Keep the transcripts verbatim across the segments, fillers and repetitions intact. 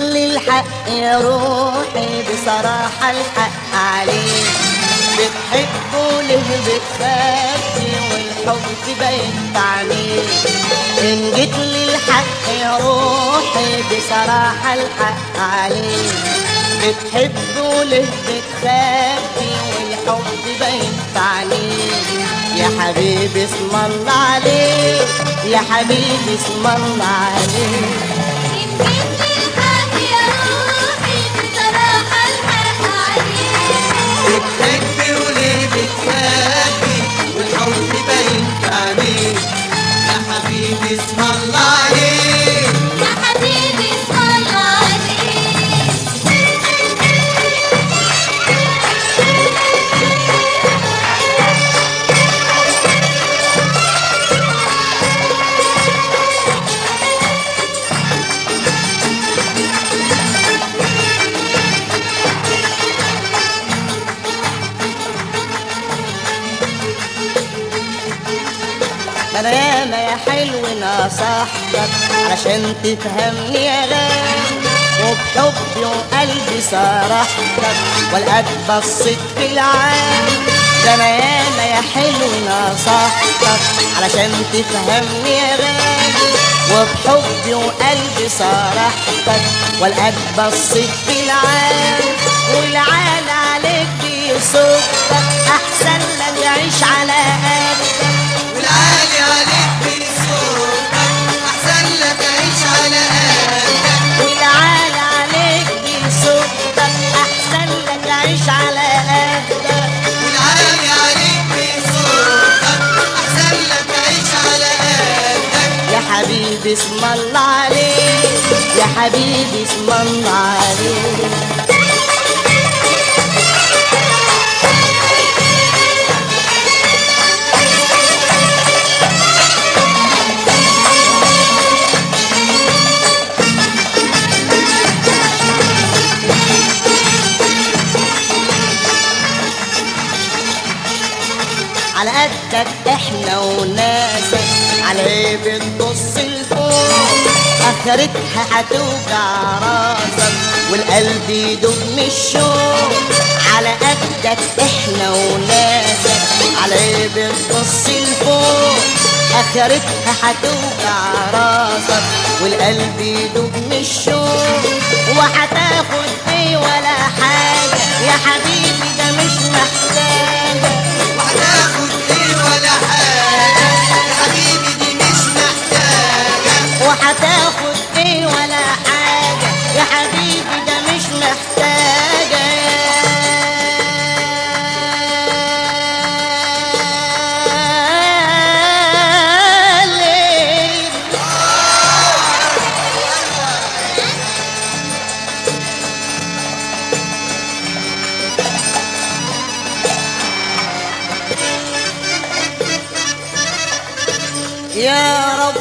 لي الحق يا روحي بصراحة الحق عليك، بتحبه ليه بتخافي والحب باين في عينيك. إن جيت لي الحق يا روحي بصراحة الحق عليك، بتحبه ليه بتخافي والحب باين في عينيك. يا حبيبي اسم الله عليك، يا حبيبي اسم الله عليك. بتحبي وليه بتخافي والحب باين في عينيك. يا حبيبي اسم الله عليك، يا حبيبي اسم الله عليك. انا ياما يا حلو نصحتك علشان تفهمني يا غالي، وبحبي وقلبي صرحتك والقد بصيت في العالي. ده انا ياما يا حلو نصحتك علشان تفهمني يا غالي، وبحبي وقلبي صرحتك والقد بصيت في العالي. والعال عليك بيصدك احسن لك يعيش على قدك، والعالي عليك بيصوتك أحسن لك عيش على قدك. والعالي عليك بيصدك احسن لك عيش على قدك. والعالي عليك بيصوتك أحسن لك عيش على قدك. يا حبيبي اسم الله عليك، يا حبيبي اسم الله عليك. على قدك احنا وناسك، على ايه بتبص لفوق؟ اخرتها هتوجع راسك والقلب يدوب من الشوق. على قدك احنا وناسك، على ايه بتبص لفوق؟ اخرتها هتوجع راسك والقلب يدوب من الشوق. وهتاخد ايه ولا حاجة يا حبيبي ده مش محتاجة، وهتاخد ايه ولا حاجة يا حبيبي دي مش محتاجة. وهتاخد ايه ولا حاجة يا حبيبي ده مش محتاجة. ليه؟ يا رب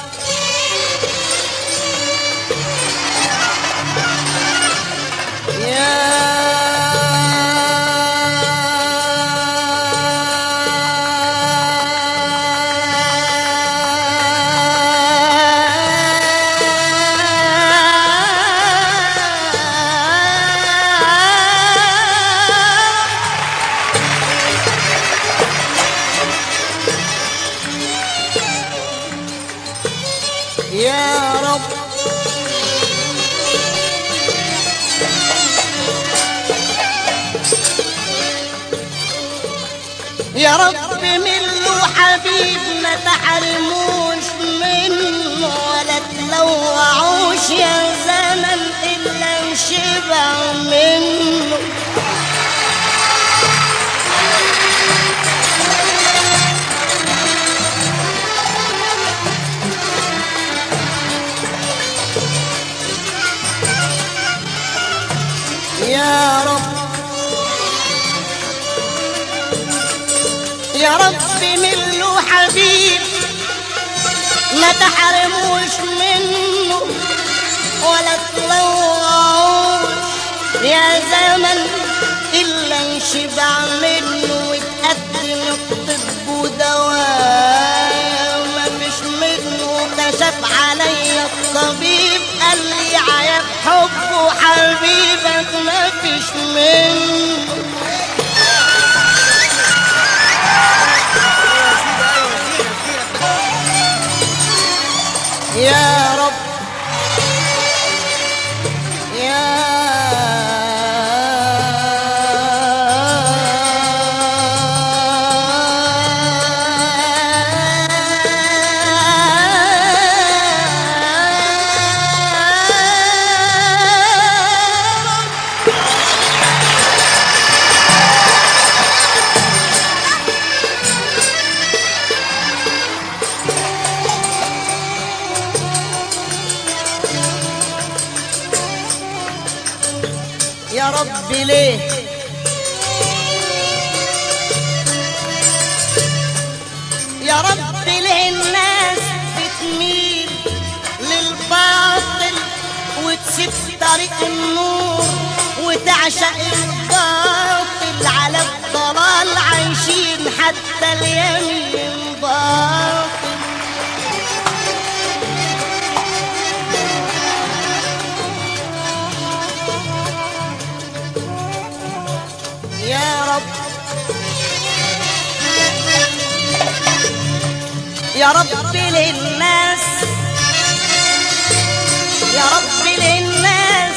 يا رب يا رب من له حبيب ما تحرموش منه ولا تلوعوش يا زمن إلا انشبع منه. يا رب يا رب من له حبيب ما تحرموش منه ولا تلوعوش يا زمن إلا انشبع منه. وتقدم الطب ودواء ما فيش منه، كشف عليا الطبيب قال لي عيب حب حبيبك ما فيش منه. يا رب يا يا رب ليه يا رب ليه الناس بتميل للباطل وتسيب طريق النور وتعشق الباطل؟ على الضلال عايشين حتى اليمين باطل. يا رب يا رب للناس يا رب للناس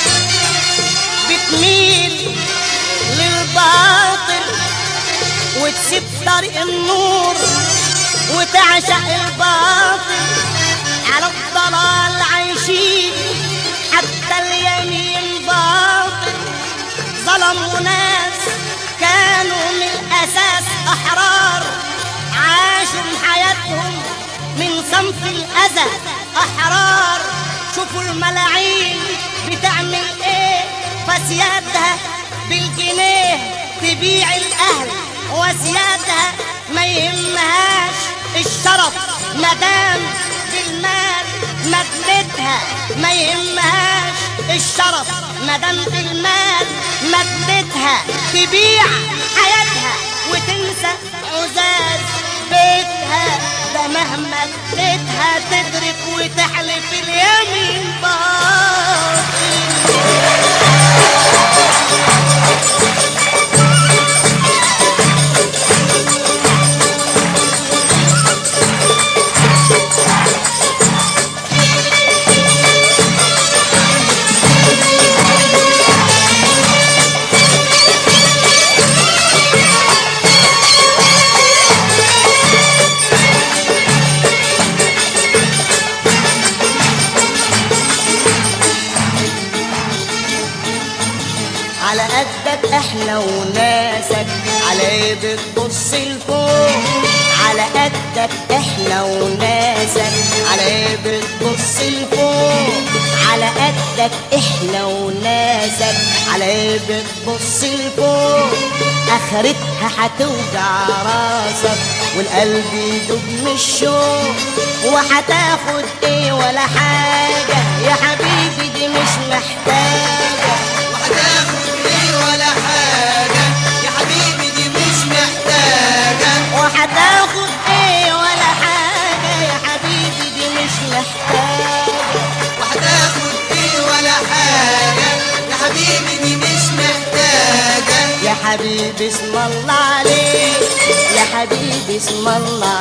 بتميل للباطل وتسيب طريق النور وتعشق الباطل. على الضلال عايشين حتى اليمين باطل. ظلموا ناس كانوا من الأساس أحرار، عاشوا حياتهم من صنف الأذى أحرار. شوفوا الملاعين بتعمل إيه، فسيادها بالجنيه تبيع الأهل وزيادها ما يهمهاش الشرف مدام بالمال مدتها. ما يهمهاش الشرف مدام بالمال مدتها. تبيع حياتها وتنسى عزاز بيتها. ده مهما اديتها تدرك وتحلف اليمين باطل. على قدك احنا وناسك، على ايه بتبص لفوق؟ على قدك احنا وناسك، على ايه بتبص لفوق؟ على قدك احنا وناسك، على ايه بتبص لفوق؟ اخرتها هتوجع راسك والقلب يدوب من الشوق. وهتاخد ايه ولا حاجة يا حبيبي دي مش محتاجة. وهتاخد ايه ولا حاجة يا حبيبي دي مش محتاجة. وهتاخد ايه ولا حاجة يا حبيبي دي مش محتاجة. وهتاخد ايه ولا حاجة يا حبيبي دي مش محتاجة. يا حبيبي اسم الله عليك، يا حبيبي اسم الله